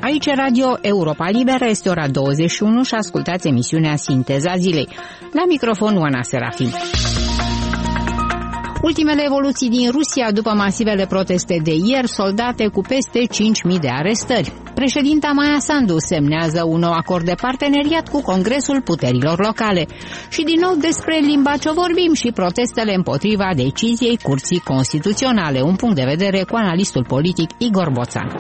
Aici Radio Europa Liberă, este ora 21 și ascultați emisiunea Sinteza Zilei. La microfon Oana Serafin. Ultimele evoluții din Rusia după masivele proteste de ieri, soldate cu peste 5.000 de arestări. Președinta Maia Sandu semnează un nou acord de parteneriat cu Congresul Puterilor Locale. Și din nou despre limba ce vorbim și protestele împotriva deciziei Curții Constituționale. Un punct de vedere cu analistul politic Igor Boțan.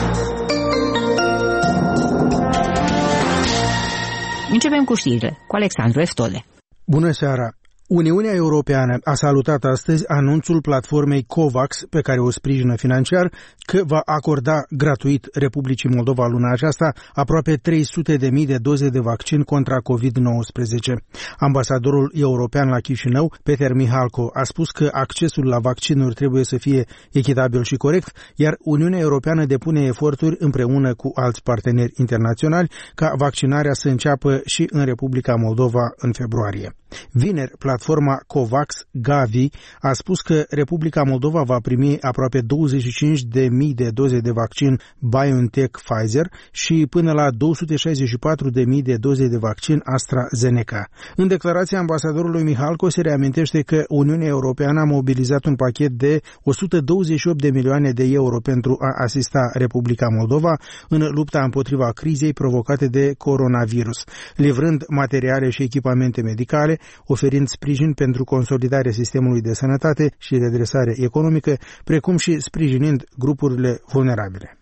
Începem cu știrile, cu Alexandru Eftole. Bună seara! Uniunea Europeană a salutat astăzi anunțul platformei COVAX, pe care o sprijină financiar, că va acorda gratuit Republicii Moldova luna aceasta aproape 300.000 de doze de vaccin contra COVID-19. Ambasadorul european la Chișinău, Peter Mihalko, a spus că accesul la vaccinuri trebuie să fie echitabil și corect, iar Uniunea Europeană depune eforturi împreună cu alți parteneri internaționali ca vaccinarea să înceapă și în Republica Moldova în februarie. Vineri, platforma COVAX Gavi a spus că Republica Moldova va primi aproape 25.000 de doze de vaccin BioNTech-Pfizer și până la 264.000 de doze de vaccin AstraZeneca. În declarația ambasadorului Mihalko se reamintește că Uniunea Europeană a mobilizat un pachet de 128 de milioane de euro pentru a asista Republica Moldova în lupta împotriva crizei provocate de coronavirus, livrând materiale și echipamente medicale, oferind sprijin pentru consolidarea sistemului de sănătate și redresare economică, precum și sprijinind grupurile vulnerabile.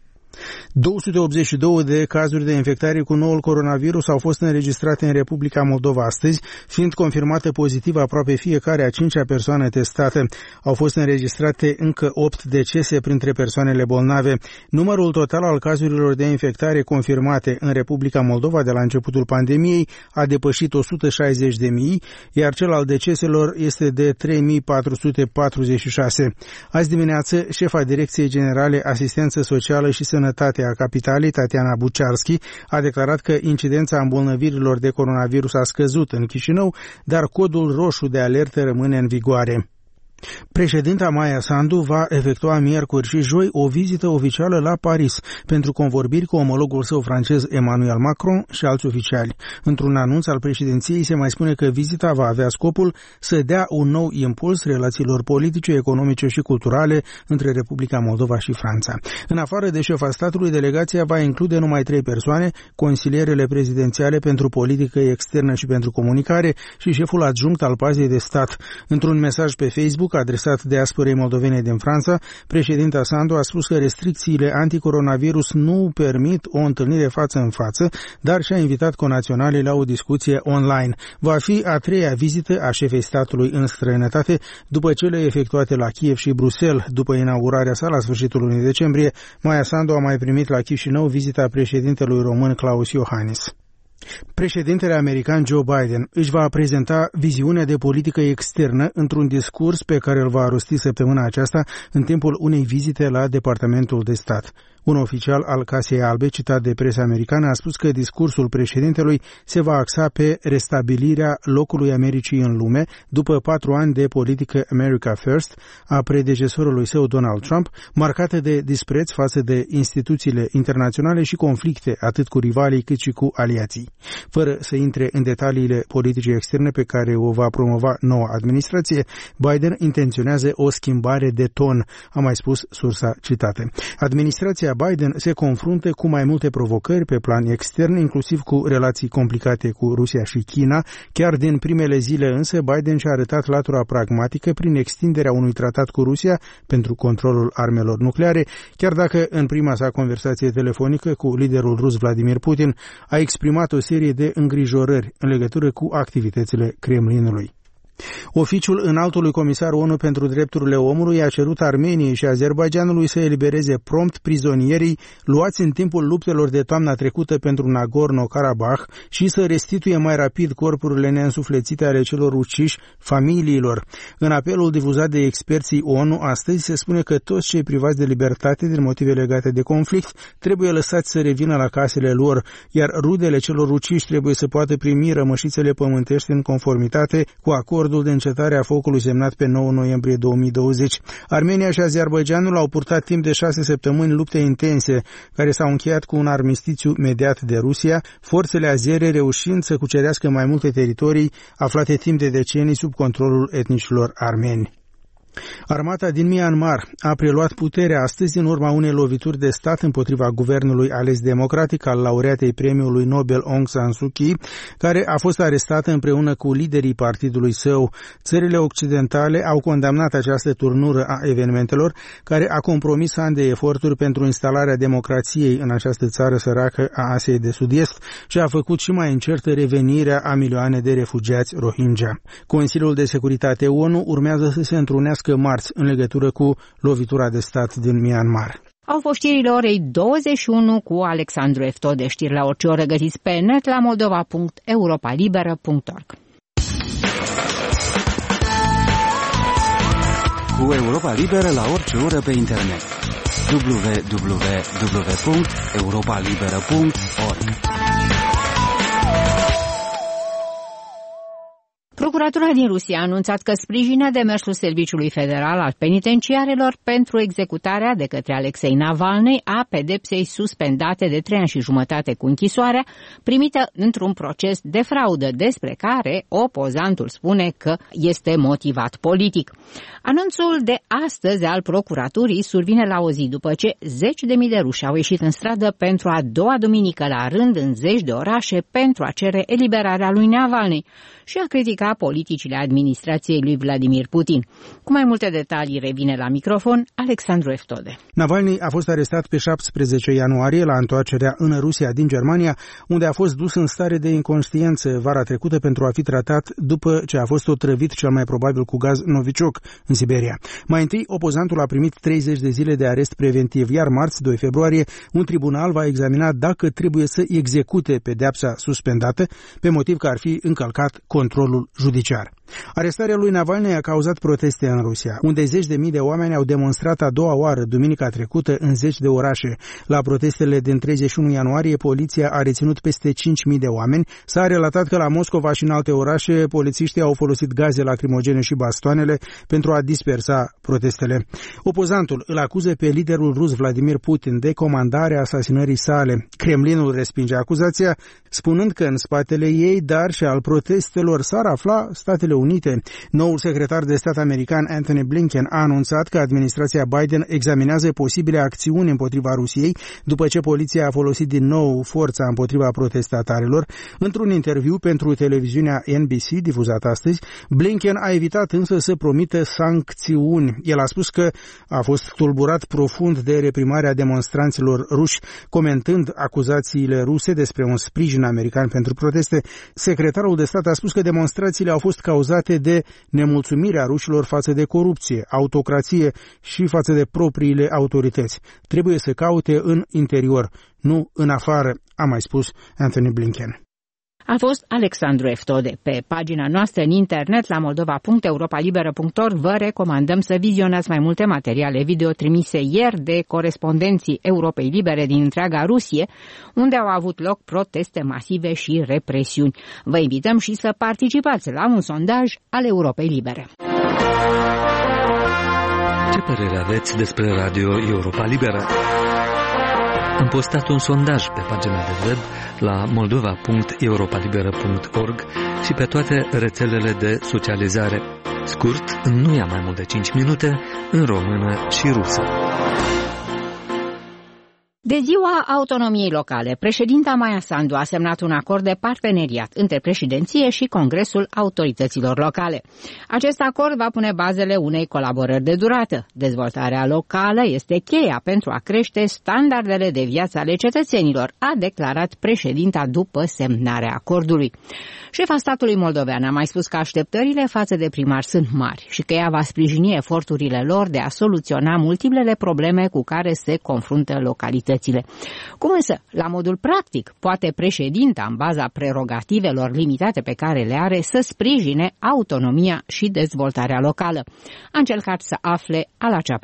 282 de cazuri de infectare cu noul coronavirus au fost înregistrate în Republica Moldova astăzi, fiind confirmată pozitiv aproape fiecare a 5-a persoană testată. Au fost înregistrate încă 8 decese printre persoanele bolnave. Numărul total al cazurilor de infectare confirmate în Republica Moldova de la începutul pandemiei a depășit 160.000, iar cel al deceselor este de 3.446. Azi dimineață, șefa Direcției Generale Asistență Socială și Sănătate a capitalei, Tatiana Buciarski, a declarat că incidența îmbolnăvirilor de coronavirus a scăzut în Chișinău, dar codul roșu de alertă rămâne în vigoare. Președinta Maia Sandu va efectua miercuri și joi o vizită oficială la Paris pentru convorbiri cu omologul său francez Emmanuel Macron și alți oficiali. Într-un anunț al președinției se mai spune că vizita va avea scopul să dea un nou impuls relațiilor politice, economice și culturale între Republica Moldova și Franța. În afară de șefa statului, delegația va include numai 3 persoane, consilierele prezidențiale pentru politică externă și pentru comunicare și șeful adjunct al pazei de stat. Într-un mesaj pe Facebook adresat diasporei moldovene din Franța, președinta Sandu a spus că restricțiile anticoronavirus nu permit o întâlnire față în față, dar și-a invitat conaționalii la o discuție online. Va fi a 3-a vizită a șefei statului în străinătate după cele efectuate la Kiev și Bruxelles. După inaugurarea sa la sfârșitul lunii decembrie, Maia Sandu a mai primit la Chișinău vizita președintelui român Klaus Iohannis. Președintele american Joe Biden își va prezenta viziunea de politică externă într-un discurs pe care îl va rosti săptămâna aceasta în timpul unei vizite la Departamentul de Stat. Un oficial al Casei Albe, citat de presa americană, a spus că discursul președintelui se va axa pe restabilirea locului Americii în lume după 4 ani de politică America First a predecesorului său Donald Trump, marcată de dispreț față de instituțiile internaționale și conflicte atât cu rivalii cât și cu aliații. Fără să intre în detaliile politicii externe pe care o va promova noua administrație, Biden intenționează o schimbare de ton, a mai spus sursa citată. Administrația Biden se confruntă cu mai multe provocări pe plan extern, inclusiv cu relații complicate cu Rusia și China. Chiar din primele zile însă, Biden și-a arătat latura pragmatică prin extinderea unui tratat cu Rusia pentru controlul armelor nucleare, chiar dacă în prima sa conversație telefonică cu liderul rus Vladimir Putin a exprimat o serie de îngrijorări în legătură cu activitățile Kremlinului. Oficiul Înaltului Comisar ONU pentru Drepturile Omului a cerut Armeniei și Azerbaidjanului să elibereze prompt prizonierii luați în timpul luptelor de toamna trecută pentru Nagorno-Karabakh și să restituie mai rapid corpurile neînsuflețite ale celor uciși familiilor. În apelul difuzat de experții ONU, astăzi se spune că toți cei privați de libertate din motive legate de conflict trebuie lăsați să revină la casele lor, iar rudele celor uciși trebuie să poată primi rămășițele pământești în conformitate cu acordul acordul de încetare a focului semnat pe 9 noiembrie 2020. Armenia și Azerbaidjanul au purtat timp de 6 săptămâni lupte intense, care s-au încheiat cu un armistițiu mediat de Rusia, forțele azere reușind să cucerească mai multe teritorii aflate timp de decenii sub controlul etnicilor armeni. Armata din Myanmar a preluat puterea astăzi în urma unei lovituri de stat împotriva guvernului ales democratic al laureatei premiului Nobel Aung San Suu Kyi, care a fost arestată împreună cu liderii partidului său. Țările occidentale au condamnat această turnură a evenimentelor, care a compromis ani de eforturi pentru instalarea democrației în această țară săracă a Asiei de Sud-Est și a făcut și mai incertă revenirea a milioane de refugiați Rohingya. Consiliul de Securitate ONU urmează să se întrunească marți în legătură cu lovitura de stat din Myanmar. Au fost știrile orei 21 cu Alexandru Eftode. Știri la orice oră găsiți pe net la moldova.europalibera.org. Cu Europa Liberă la orice oră pe internet. www.europalibera.org. Procuratura din Rusia a anunțat că sprijină demersul Serviciului Federal al Penitenciarelor pentru executarea de către Alexei Navalny a pedepsei suspendate de 3 ani și jumătate cu închisoarea, primită într-un proces de fraudă despre care opozantul spune că este motivat politic. Anunțul de astăzi al procuraturii survine la o zi după ce 10.000 de ruși au ieșit în stradă pentru a doua duminică la rând în 10 de orașe pentru a cere eliberarea lui Navalny și a criticat politicile administrației lui Vladimir Putin. Cu mai multe detalii revine la microfon Alexandru Eftode. Navalny a fost arestat pe 17 ianuarie la întoarcerea în Rusia din Germania, unde a fost dus în stare de inconștiență vara trecută pentru a fi tratat după ce a fost otrăvit cel mai probabil cu gaz Novichok în Siberia. Mai întâi, opozantul a primit 30 de zile de arest preventiv, iar marți, 2 februarie, un tribunal va examina dacă trebuie să execute pedeapsa suspendată, pe motiv că ar fi încălcat controlul judiciar. Arestarea lui Navalny a cauzat proteste în Rusia, unde 10.000 de oameni au demonstrat a doua oară duminica trecută în 10 de orașe. La protestele din 31 ianuarie, poliția a reținut peste 5.000 de oameni. S-a relatat că la Moscova și în alte orașe, polițiștii au folosit gaze lacrimogene și bastoanele pentru a dispersa protestele. Opozantul îl acuză pe liderul rus Vladimir Putin de comandarea asasinării sale. Kremlinul respinge acuzația, spunând că în spatele ei, dar și al protestelor, s-ar afla Statele Unite. Noul secretar de stat american Antony Blinken a anunțat că administrația Biden examinează posibile acțiuni împotriva Rusiei după ce poliția a folosit din nou forța împotriva protestatarilor. Într-un interviu pentru televiziunea NBC difuzat astăzi, Blinken a evitat însă să promită sancțiuni. El a spus că a fost tulburat profund de reprimarea demonstranților ruși, comentând acuzațiile ruse despre un sprijin american pentru proteste. Secretarul de stat a spus că demonstrațiile au fost cauzate de nemulțumirea rușilor față de corupție, autocrație și față de propriile autorități. Trebuie să caute în interior, nu în afară, a mai spus Antony Blinken. A fost Alexandru Eftode. Pe pagina noastră în internet la moldova.europalibera.org vă recomandăm să vizionați mai multe materiale video trimise ieri de corespondenții Europei Libere din întreaga Rusie, unde au avut loc proteste masive și represiuni. Vă invităm și să participați la un sondaj al Europei Libere. Ce părere aveți despre Radio Europa Liberă? Am postat un sondaj pe pagina de web la moldova.europalibera.org și pe toate rețelele de socializare. Scurt, nu ia mai mult de 5 minute, în română și rusă. De ziua autonomiei locale, președinta Maia Sandu a semnat un acord de parteneriat între președinție și Congresul Autorităților Locale. Acest acord va pune bazele unei colaborări de durată. Dezvoltarea locală este cheia pentru a crește standardele de viață ale cetățenilor, a declarat președinta după semnarea acordului. Șefa statului moldovean a mai spus că așteptările față de primari sunt mari și că ea va sprijini eforturile lor de a soluționa multiplele probleme cu care se confruntă localitățile. Cum însă, la modul practic, poate președinta, în baza prerogativelor limitate pe care le are, să sprijine autonomia și dezvoltarea locală? A încercat să afle Ala Ceapai.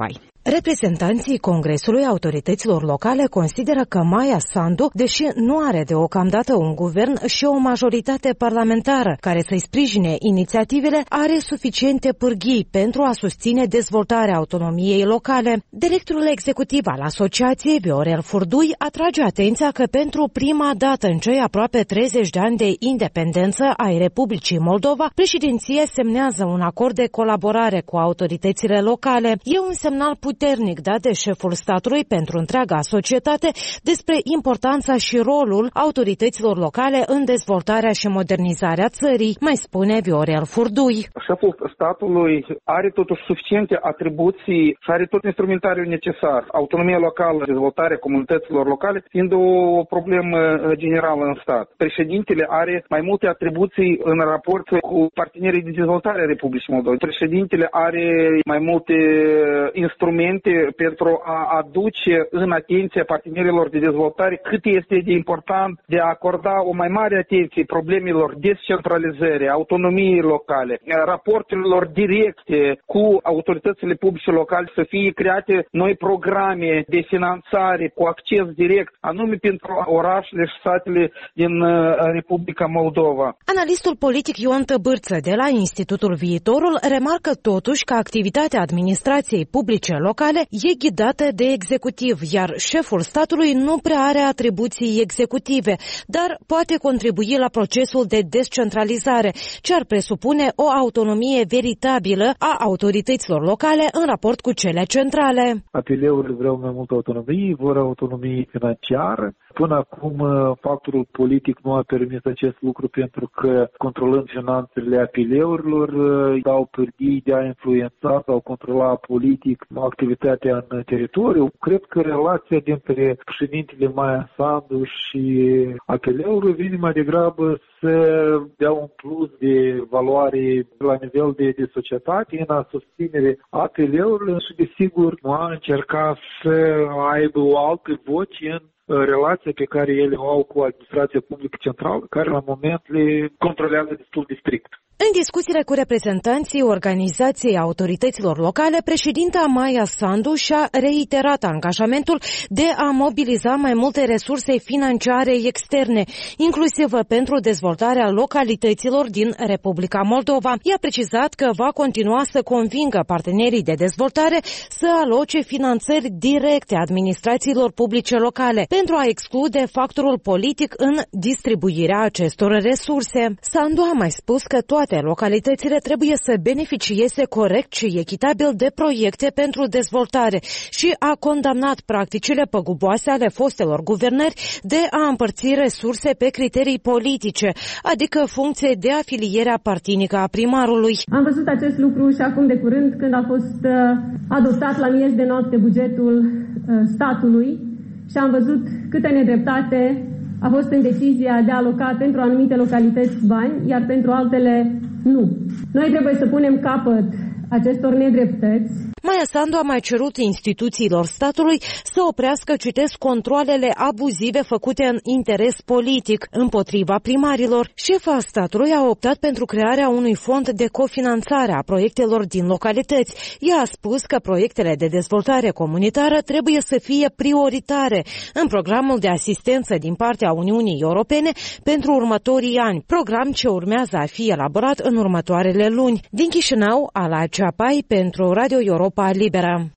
Reprezentanții Congresului Autorităților Locale consideră că Maia Sandu, deși nu are deocamdată un guvern și o majoritate parlamentară care să-i sprijine inițiativele, are suficiente pârghii pentru a susține dezvoltarea autonomiei locale. Directorul executiv al asociației, Viorel Furdui, atrage atenția că pentru prima dată în cei aproape 30 de ani de independență ai Republicii Moldova, președinția semnează un acord de colaborare cu autoritățile locale. E un semnal puternic dat de șeful statului pentru întreaga societate despre importanța și rolul autorităților locale în dezvoltarea și modernizarea țării, mai spune Viorel Furdui. Șeful statului are totuși suficiente atribuții și are tot instrumentariul necesar. Autonomia locală, dezvoltarea comunităților locale, fiind o problemă generală în stat. Președintele are mai multe atribuții în raport cu partenerii de dezvoltare a Republicii Moldova. Președintele are mai multe instrumente pentru a aduce în atenția partenerilor de dezvoltare cât este de important de a acorda o mai mare atenție problemelor descentralizării, autonomiei locale, raporturilor directe cu autoritățile publice locale, să fie create noi programe de finanțare cu acces direct, anume pentru orașele și satele din Republica Moldova. Analistul politic Ion Tăbârță de la Institutul Viitorul remarcă totuși că activitatea administrației publice locale e ghidată de executiv, iar șeful statului nu prea are atribuții executive, dar poate contribui la procesul de descentralizare, ce ar presupune o autonomie veritabilă a autorităților locale în raport cu cele centrale. APL-urile vreau mai multă autonomie, vor autonomie financiară. Până acum, factorul politic nu a permis acest lucru pentru că, controlând finanțele APL-urilor, dau pârghii de a influența sau controla politic activitatea în teritoriu. Cred că relația dintre președintele Maia Sandu și APL-uri vine mai degrabă să dea un plus de valoare la nivel de societate în a susținere APL-urilor și, desigur, a încerca să aibă o altă voce în relația pe care ele o au cu administrația publică centrală, care la moment le controlează destul de strict. În discuțiile cu reprezentanții Organizației Autorităților Locale, președinta Maia Sandu și-a reiterat angajamentul de a mobiliza mai multe resurse financiare externe, inclusiv pentru dezvoltarea localităților din Republica Moldova. I-a precizat că va continua să convingă partenerii de dezvoltare să aloce finanțări directe administrațiilor publice locale, pentru a exclude factorul politic în distribuirea acestor resurse. Sandu a mai spus că toate localitățile trebuie să beneficieze corect și echitabil de proiecte pentru dezvoltare și a condamnat practicile păguboase ale fostelor guvernări de a împărți resurse pe criterii politice, adică funcție de afiliere partinică a primarului. Am văzut acest lucru și acum de curând, când a fost adoptat la miez de noapte bugetul statului și am văzut câtă nedreptate a fost în decizia de a aloca pentru anumite localități bani, iar pentru altele nu. Noi trebuie să punem capăt acestor nedreptăți. Maia Sandu a mai cerut instituțiilor statului să oprească, citesc, controalele abuzive făcute în interes politic împotriva primarilor. Șefa statului a optat pentru crearea unui fond de cofinanțare a proiectelor din localități. Ea a spus că proiectele de dezvoltare comunitară trebuie să fie prioritare în programul de asistență din partea Uniunii Europene pentru următorii ani, program ce urmează a fi elaborat în următoarele luni. Din Chișinău, Ala Ceapai pentru Radio Europa Liberă.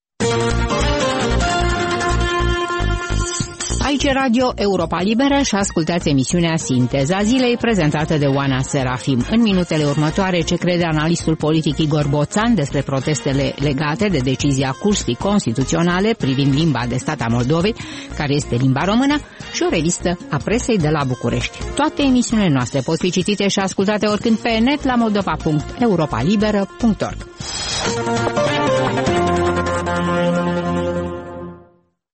Aici Radio Europa Liberă și ascultați emisiunea Sinteza Zilei, prezentată de Oana Serafim. În minutele următoare, ce crede analistul politic Igor Boțan despre protestele legate de decizia Curții Constituționale privind limba de stat a Moldovei, care este limba română, și o revistă a presei de la București. Toate emisiunile noastre pot fi citite și ascultate oricând pe net la moldova.europalibera.org. La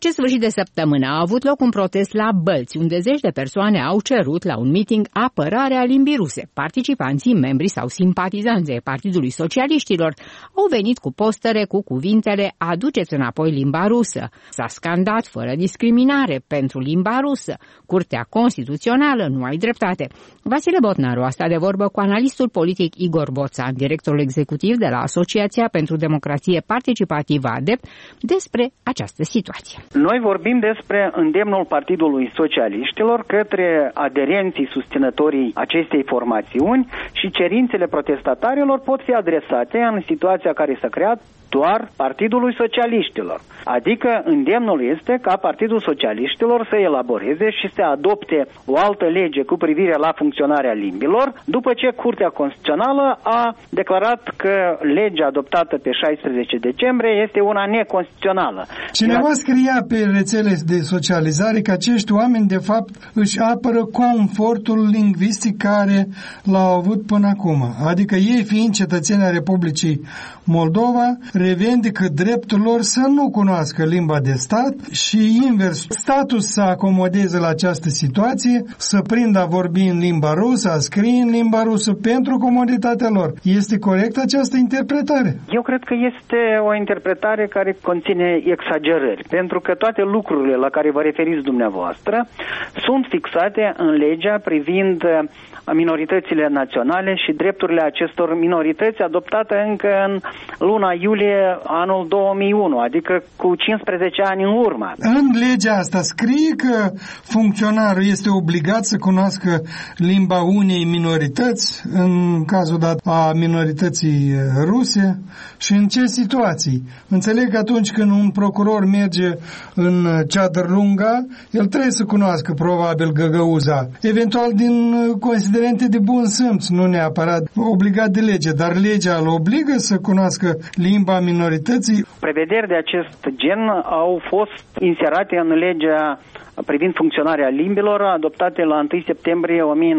acest sfârșit de săptămână a avut loc un protest la Bălți, unde zeci de persoane au cerut la un meeting apărarea limbii ruse. Participanții, membri sau simpatizanți ai Partidului Socialiștilor au venit cu postere cu cuvintele "Aduceți înapoi limba rusă". S-a scandat fără discriminare pentru limba rusă. Curtea Constituțională nu ai dreptate. Vasile Botnaru a stat de vorbă cu analistul politic Igor Boțan, directorul executiv de la Asociația pentru Democrație Participativă ADEPT, despre această situație. Noi vorbim despre îndemnul Partidului Socialiștilor către aderenții susținătorii acestei formațiuni și cerințele protestatarilor pot fi adresate în situația care s-a creat doar Partidului Socialiștilor. Adică îndemnul este ca Partidul Socialiștilor să elaboreze și să adopte o altă lege cu privire la funcționarea limbilor, după ce Curtea Constituțională a declarat că legea adoptată pe 16 decembrie este una neconstituțională. Cineva scria pe rețele de socializare că acești oameni de fapt își apără confortul lingvistic care l-au avut până acum. Adică ei, fiind cetățeni ai Republicii Moldova, revendică dreptul lor să nu cunoască limba de stat și invers, statul să acomodeze la această situație, să prindă a vorbi în limba rusă, a scrie în limba rusă pentru comoditatea lor. Este corectă această interpretare? Eu cred că este o interpretare care conține exagerări, pentru că toate lucrurile la care vă referiți dumneavoastră sunt fixate în legea privind minoritățile naționale și drepturile acestor minorități, adoptată încă în luna iulie anul 2001, adică cu 15 ani în urmă. În legea asta scrie că funcționarul este obligat să cunoască limba unei minorități, în cazul dat a minorității ruse, și în ce situații. Înțeleg că atunci când un procuror merge în Ceadărlunga, el trebuie să cunoască probabil găgăuza, eventual din considerente de bun simț, nu neapărat obligat de lege, dar legea îl obligă să cunoască limba minorității. Prevederi de acest gen au fost inserate în legea privind funcționarea limbilor, adoptate la 1 septembrie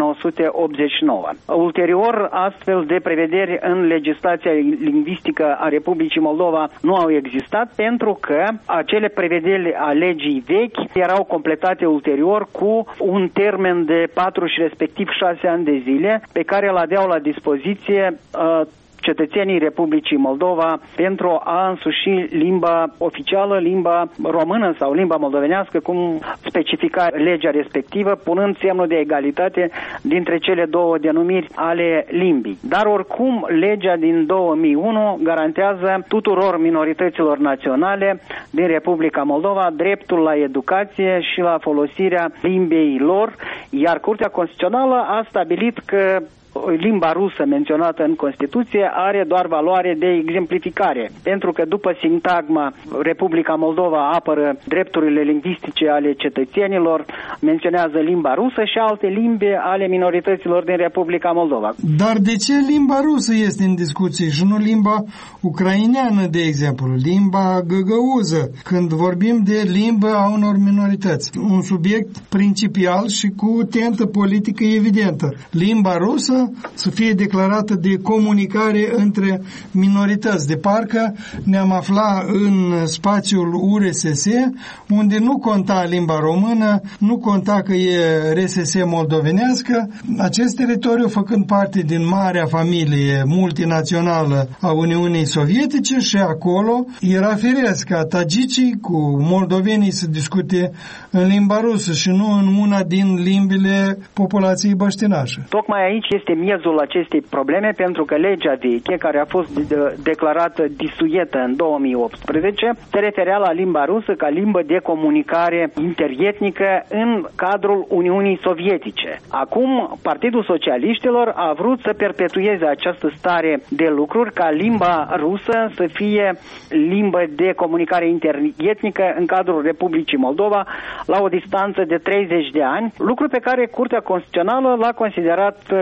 1989. Ulterior, astfel de prevederi în legislația lingvistică a Republicii Moldova nu au existat, pentru că acele prevederi a legii vechi erau completate ulterior cu un termen de 4 și respectiv 6 ani de zile, pe care îl aveau la dispoziție cetățenii Republicii Moldova pentru a însuși limba oficială, limba română sau limba moldovenească, cum specifica legea respectivă, punând semnul de egalitate dintre cele două denumiri ale limbii. Dar oricum, legea din 2001 garantează tuturor minorităților naționale din Republica Moldova dreptul la educație și la folosirea limbei lor, iar Curtea Constituțională a stabilit că limba rusă menționată în Constituție are doar valoare de exemplificare, pentru că după sintagma Republica Moldova apără drepturile lingvistice ale cetățenilor, menționează limba rusă și alte limbi ale minorităților din Republica Moldova. Dar de ce limba rusă este în discuție și nu limba ucraineană, de exemplu, limba găgăuză, când vorbim de limbă a unor minorități? Un subiect principial și cu tentă politică evidentă. Limba rusă să fie declarată de comunicare între minorități. De parcă ne-am aflat în spațiul URSS, unde nu conta limba română, nu conta că e RSS moldovenească. Acest teritoriu, făcând parte din marea familie multinațională a Uniunii Sovietice, și acolo era firesc ca tagicii cu moldovenii să discute în limba rusă și nu în una din limbile populației băștinașe. Tocmai aici este miezul acestei probleme, pentru că legea veche, care a fost declarată disuietă în 2018, se referea la limba rusă ca limbă de comunicare interetnică în cadrul Uniunii Sovietice. Acum, Partidul Socialiștilor a vrut să perpetueze această stare de lucruri ca limba rusă să fie limbă de comunicare interetnică în cadrul Republicii Moldova la o distanță de 30 de ani, lucru pe care Curtea Constituțională l-a considerat fiind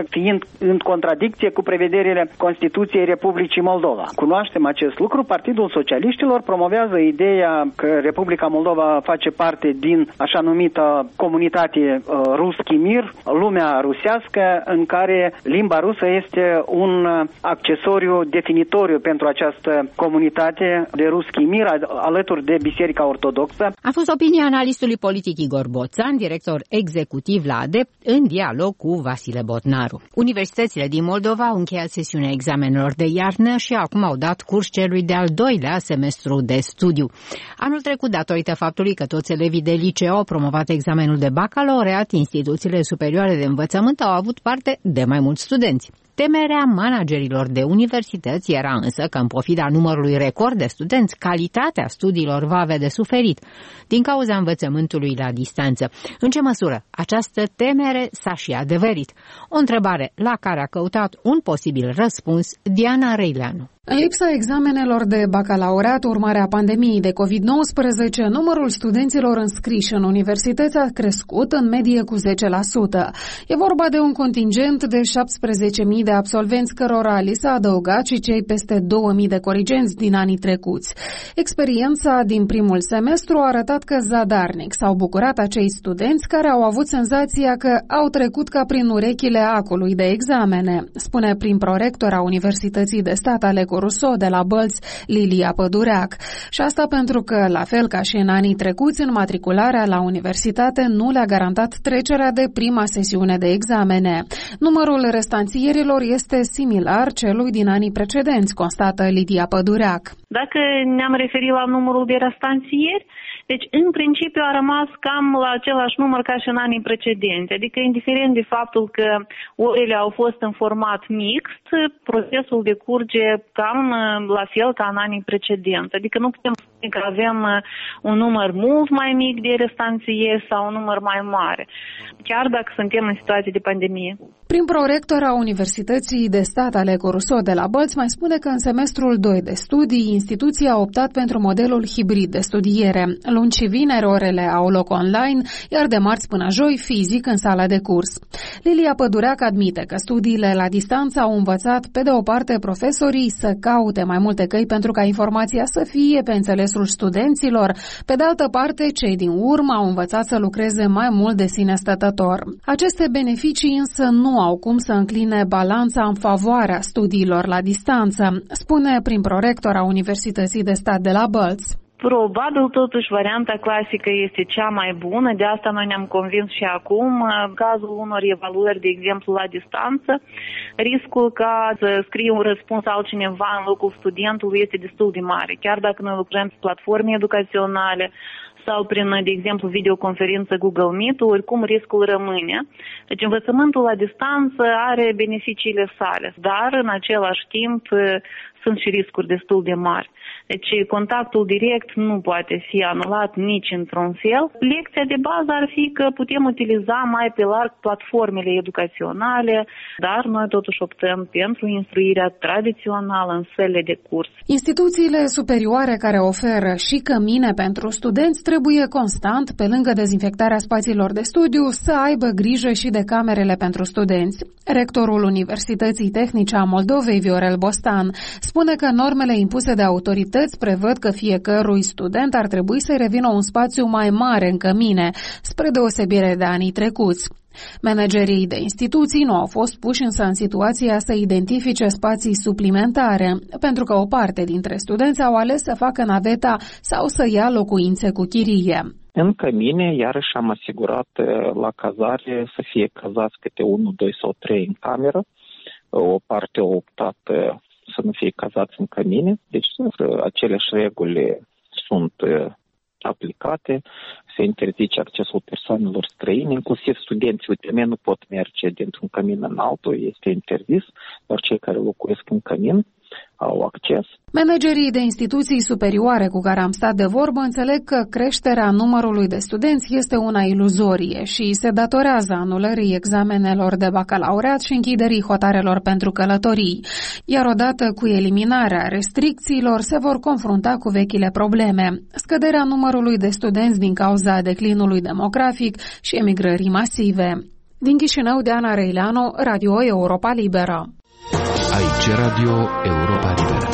în contradicție cu prevederile Constituției Republicii Moldova. Cunoaștem acest lucru. Partidul Socialiștilor promovează ideea că Republica Moldova face parte din așa numită comunitate Ruski Mir, lumea rusească, în care limba rusă este un accesoriu definitoriu pentru această comunitate de Ruski Mir, alături de Biserica Ortodoxă. A fost opinia analistului politic Igor Boțan, director executiv la ADEPT, în dialog cu Vasile Botnaru. Universitățile din Moldova au încheiat sesiunea examenelor de iarnă și acum au dat curs celui de-al doilea semestru de studiu. Anul trecut, datorită faptului că toți elevii de liceu au promovat examenul de bacalaureat, instituțiile superioare de învățământ au avut parte de mai mulți studenți. Temerea managerilor de universități era însă că, în pofida numărului record de studenți, calitatea studiilor va avea de suferit din cauza învățământului la distanță. În ce măsură această temere s-a și adeverit? O întrebare la care a căutat un posibil răspuns Diana Reileanu. În lipsa examenelor de bacalaureat, urmare a pandemiei de COVID-19, numărul studenților înscriși în universități a crescut în medie cu 10%. E vorba de un contingent de 17.000 de absolvenți cărora li s-a adăugat și cei peste 2.000 de corigenți din anii trecuți. Experiența din primul semestru a arătat că zadarnic s-au bucurat acei studenți care au avut senzația că au trecut ca prin urechile acului de examene, spune prim-prorectora Universității de Stat Aleco Rousseau de la Bălți, Lilia Pădureac. Și asta pentru că, la fel ca și în anii trecuți, înmatricularea la universitate nu le-a garantat trecerea de prima sesiune de examene. Numărul restanțierilor este similar celui din anii precedenți, constată Lidia Pădureac. Dacă ne-am referit la numărul de restanțieri, deci, în principiu, a rămas cam la același număr ca și în anii precedenți. Adică, indiferent de faptul că orele au fost în format mixt, procesul decurge cam la fel ca în anii precedenți. Adică nu putem spune că avem un număr mult mai mic de restanțieri sau un număr mai mare, chiar dacă suntem în situație de pandemie. Prim-prorectora Universității de Stat Aleco Rousseau de la Bălți mai spune că în semestrul 2 de studii, instituția a optat pentru modelul hibrid de studiere. Luni și vineri orele au loc online, iar de marți până joi fizic în sala de curs. Lilia Pădureac admite că studiile la distanță au învățat pe de o parte profesorii să caute mai multe căi pentru ca informația să fie pe înțelesul studenților, pe de altă parte cei din urmă au învățat să lucreze mai mult de sine stătător. Aceste beneficii însă nu au cum să încline balanța în favoarea studiilor la distanță, spune prim-prorectora Universității de Stat de la Bălți. Probabil, totuși, varianta clasică este cea mai bună, de asta noi ne-am convins și acum. În cazul unor evaluări, de exemplu, la distanță, riscul ca să scrie un răspuns altcineva în locul studentului este destul de mare. Chiar dacă noi lucrăm pe platforme educaționale sau prin, de exemplu, videoconferință Google Meet, oricum riscul rămâne. Deci învățământul la distanță are beneficiile sale, dar în același timp sunt și riscuri destul de mari. Deci contactul direct nu poate fi anulat nici într-un fel. Lecția de bază ar fi că putem utiliza mai pe larg platformele educaționale, dar noi totuși optăm pentru instruirea tradițională în sălile de curs. Instituțiile superioare care oferă și cămine pentru studenți trebuie constant, pe lângă dezinfectarea spațiilor de studiu, să aibă grijă și de camerele pentru studenți. Rectorul Universității Tehnice a Moldovei, Viorel Bostan, spune că normele impuse de autorități prevăd că fiecărui student ar trebui să-i revină un spațiu mai mare în cămine, spre deosebire de anii trecuți. Managerii de instituții nu au fost puși însă în situația să identifice spații suplimentare, pentru că o parte dintre studenți au ales să facă naveta sau să ia locuințe cu chirie. În cămine, iarăși am asigurat la cazare să fie cazați câte 1, 2 sau 3 în cameră. O parte a optat să nu fie cazați în cămine, deci aceleași reguli sunt aplicate, se interzice accesul persoanelor străine, inclusiv studenții ultimeni nu pot merge dintr-un cămin în altul, este interzis, doar cei care locuiesc în cămin au acces. Managerii de instituții superioare cu care am stat de vorbă înțeleg că creșterea numărului de studenți este una iluzorie și se datorează anulării examenelor de bacalaureat și închiderii hotarelor pentru călătorii. Iar odată cu eliminarea restricțiilor se vor confrunta cu vechile probleme, scăderea numărului de studenți din cauza declinului demografic și emigrării masive. Din Chișinău, Diana Reileanu, Radio Europa Liberă. Aici Radio Europa Liberă.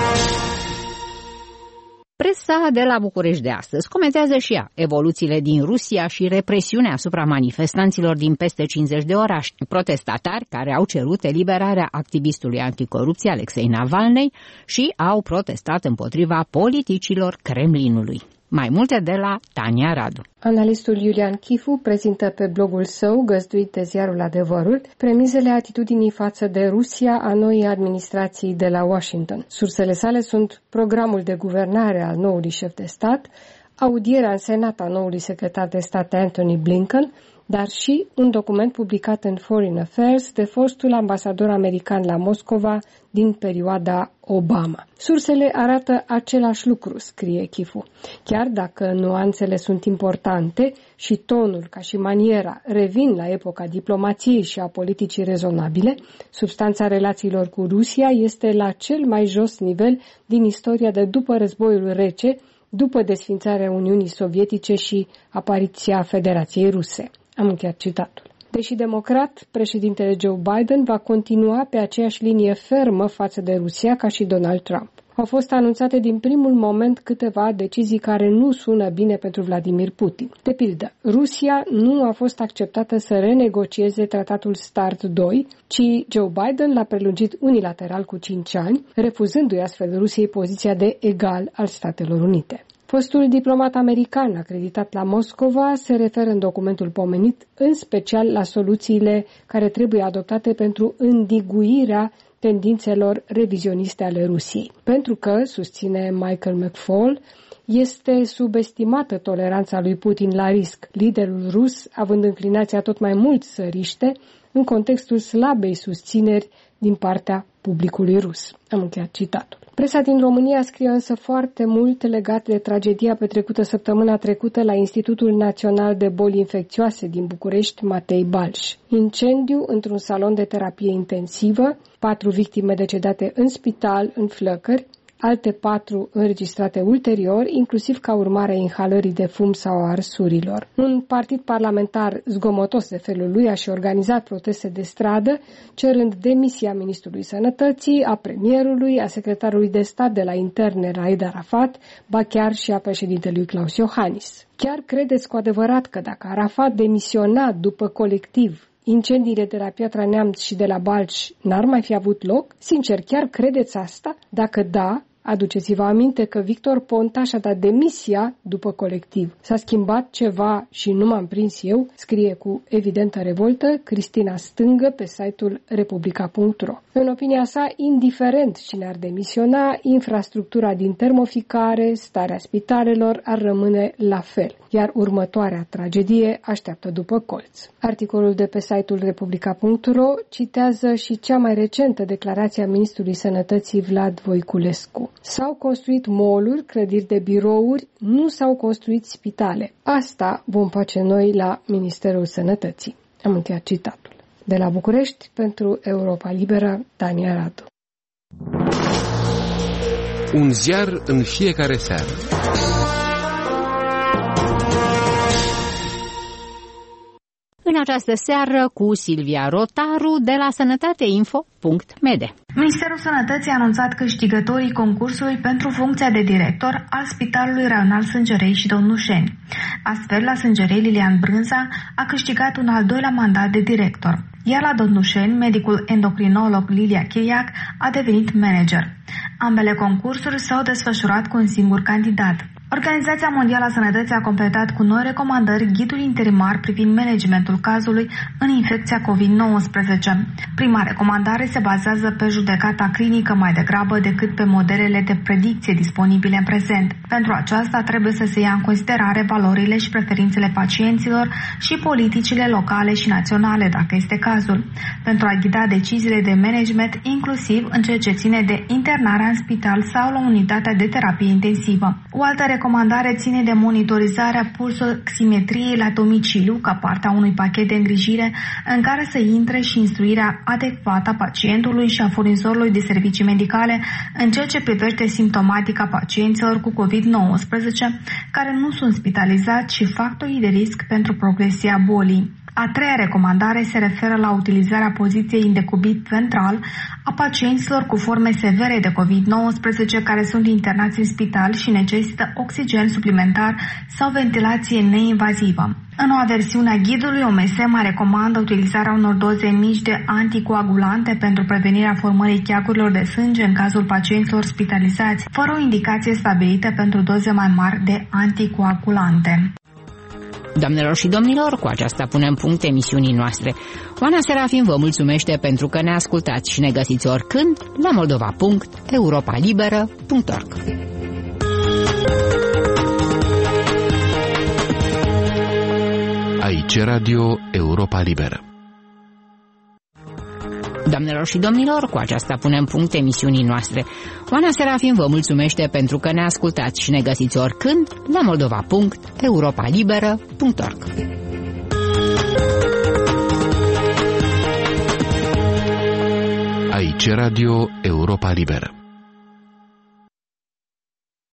Presa de la București de astăzi comentează și ea evoluțiile din Rusia și represiunea asupra manifestanților din peste 50 de orașe. Protestatari care au cerut eliberarea activistului anticorupție Alexei Navalny și au protestat împotriva politicilor Kremlinului. Mai multe de la Tania Radu. Analistul Iulian Chifu prezintă pe blogul său, găzduit de ziarul Adevărul, premizele atitudinii față de Rusia a noii administrații de la Washington. Sursele sale sunt programul de guvernare al noului șef de stat, audierea în Senat a noului secretar de stat Antony Blinken, dar și un document publicat în Foreign Affairs de fostul ambasador american la Moscova din perioada Obama. Sursele arată același lucru, scrie Chifu. Chiar dacă nuanțele sunt importante și tonul, ca și maniera, revin la epoca diplomației și a politicii rezonabile, substanța relațiilor cu Rusia este la cel mai jos nivel din istoria de după războiul rece, după desființarea Uniunii Sovietice și apariția Federației Ruse. Am încheiat citatul. Deși democrat, președintele Joe Biden va continua pe aceeași linie fermă față de Rusia ca și Donald Trump. Au fost anunțate din primul moment câteva decizii care nu sună bine pentru Vladimir Putin. De pildă, Rusia nu a fost acceptată să renegocieze tratatul START 2, ci Joe Biden l-a prelungit unilateral cu 5 ani, refuzându-i astfel Rusiei poziția de egal al Statelor Unite. Fostul diplomat american acreditat la Moscova se referă în documentul pomenit în special la soluțiile care trebuie adoptate pentru îndiguirea tendințelor revizioniste ale Rusiei. Pentru că, susține Michael McFaul, este subestimată toleranța lui Putin la risc, liderul rus având înclinația tot mai mult să riște în contextul slabei susțineri din partea publicului rus. Am încheiat citatul. Presa din România scrie însă foarte mult legat de tragedia petrecută săptămâna trecută la Institutul Național de Boli Infecțioase din București, Matei Balș. Incendiu într-un salon de terapie intensivă, 4 victime decedate în spital, în flăcări, alte 4 înregistrate ulterior, inclusiv ca urmare a inhalării de fum sau a arsurilor. Un partid parlamentar zgomotos de felul lui a și organizat proteste de stradă, cerând demisia ministrului Sănătății, a premierului, a secretarului de stat de la interne Raed Arafat, ba chiar și a președintelui Claus Iohannis. Chiar credeți cu adevărat că dacă Arafat demisiona după colectiv, incendiile de la Piatra Neamț și de la Balș n-ar mai fi avut loc? Sincer, chiar credeți asta? Dacă da, aduceți-vă aminte că Victor Ponta și-a dat demisia după colectiv. S-a schimbat ceva și nu m-am prins eu, scrie cu evidentă revoltă Cristina Stângă pe site-ul republica.ro. În opinia sa, indiferent cine ar demisiona, infrastructura din termoficare, starea spitalelor ar rămâne la fel, iar următoarea tragedie așteaptă după colț. Articolul de pe site-ul republica.ro citează și cea mai recentă declarație a ministrului Sănătății Vlad Voiculescu. S-au construit mall-uri, clădiri de birouri, nu s-au construit spitale. Asta vom face noi la Ministerul Sănătății. Am încheiat citatul. De la București, pentru Europa Liberă, Tania Radu. Un ziar în fiecare seară. În această seară cu Silvia Rotaru de la sănătateinfo.md. Ministerul Sănătății a anunțat câștigătorii concursului pentru funcția de director al Spitalului Raional Sângerei și Domnușeni. Astfel, la Sângerei, Lilian Brânza a câștigat un al doilea mandat de director, iar la Domnușeni, medicul endocrinolog Lilia Cheiac a devenit manager. Ambele concursuri s-au desfășurat cu un singur candidat. Organizația Mondială a Sănătății a completat cu noi recomandări ghidul interimar privind managementul cazului în infecția COVID-19. Prima recomandare se bazează pe judecata clinică mai degrabă decât pe modelele de predicție disponibile în prezent. Pentru aceasta trebuie să se ia în considerare valorile și preferințele pacienților și politicile locale și naționale, dacă este cazul, pentru a ghida deciziile de management, inclusiv în ceea ce ține de internarea în spital sau la unitatea de terapie intensivă. O altă recomandare ține de monitorizarea pulsoximetriei la domiciliu ca parte a unui pachet de îngrijire în care să intre și instruirea adecvată a pacientului și a furnizorului de servicii medicale în ceea ce privește simptomatica pacienților cu COVID-19 care nu sunt spitalizați și factorii de risc pentru progresia bolii. A treia recomandare se referă la utilizarea poziției în decubit ventral a pacienților cu forme severe de COVID-19 care sunt internați în spital și necesită oxigen suplimentar sau ventilație neinvazivă. În noua versiune a ghidului, OMS mai recomandă utilizarea unor doze mici de anticoagulante pentru prevenirea formării cheagurilor de sânge în cazul pacienților spitalizați, fără o indicație stabilită pentru doze mai mari de anticoagulante. Doamnelor și domnilor, cu aceasta punem punct emisiunii noastre. Oana Serafin vă mulțumește pentru că ne ascultați și ne găsiți oricând la moldova.europalibera.org. Aici Radio Europa Liberă. Doamnelor și domnilor, cu aceasta punem punct emisiunii noastre. Oana Serafin vă mulțumește pentru că ne ascultați și ne găsiți oricând la moldova.europalibera.org. Aici Radio Europa Liberă.